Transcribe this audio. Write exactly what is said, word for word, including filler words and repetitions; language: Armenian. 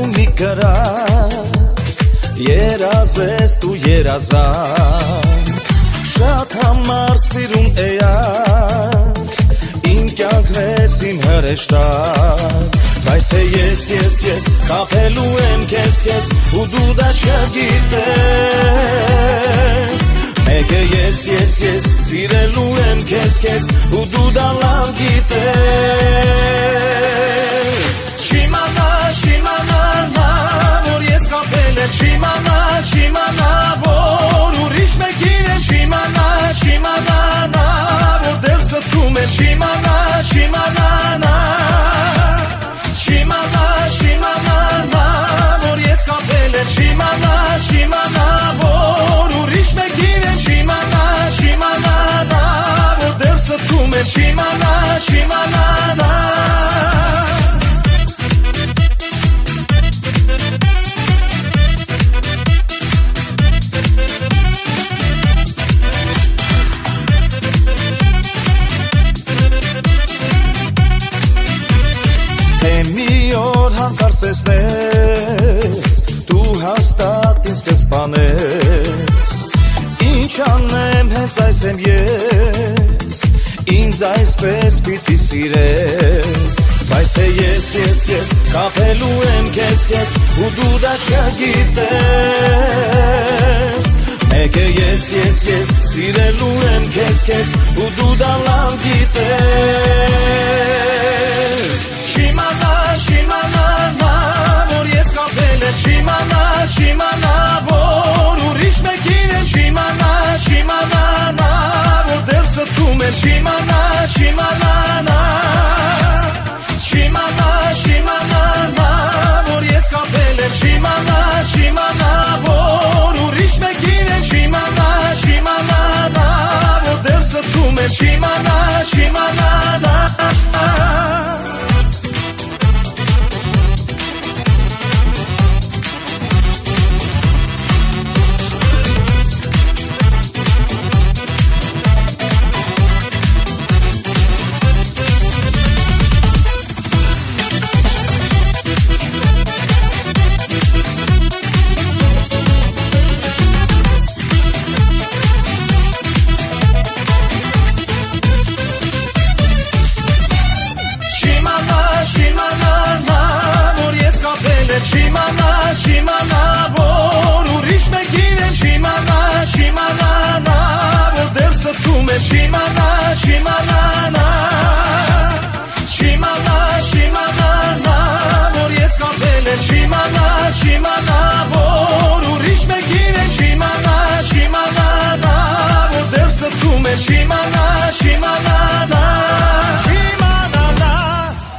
մի կրակ, երազ ես դու երազան, շատ համար սիրում էակ, իմ կյանքն ես իմ հրեշտակ, բայց թե ես, ես, ես կապելու եմ քեզ, քեզ ու դու դա չգիտես, մեկը ես, ես, ես սիրելու եմ քեզ, քեզ ու դու դա լավ գիտես, չիմանա, չիմանա նա, որ ես կապել եմ, չիմանա, չիմանա, որ ուրիշ մեկին է, չիմանա, չիմանա նա, որ դեռ ստում է, չիմանա, չիմանա նա, չիմանա, չիմանա նա, որ ես կապել եմ, չիմանա, չիմանա, որ ուրիշ մեկին է, չիմանա, չիմանա նա, որ դեռ ստում է, չիմանա, չիմանա նա. Մի օր հանկարծ տեսնես, դու հաստատ ինձ կսպանես, ինչ անեմ հենց այս եմ ես, ինձ այսպես պիտի սիրես, բայց թե ես, ես, ես կապելու եմ քեզ, քեզ ու դու դա չգիտես, մեկը ես, ես, ես սիրելու եմ քեզ, քեզ ու դու դա լավ գիտես, չիմանա, չիմանա նա, որ ես կապել եմ, չիմանա, չիմանա, որ ուրիշ մեկին է, չիմանա, չիմանա նա, որ դեռ ստում է, չիմանա, չիմանա նա, չիմանա, չիմանա նա, որ ես կապել եմ, չիմանա, չիմանա, որ ուրիշ մեկին է, չիմանա, չիմանա նա, որ դեռ ստում է, չիմանա, չիմանա նա. Չիմանա, չիմանա, որ ուրիշ մեկին է, չիմանա, չիմանա նա, որ դեռ ստում է, չիմանա, չիմանա նա, չիմանա, չիմանա նա, որ ես կապել եմ, չիմանա, չիմանա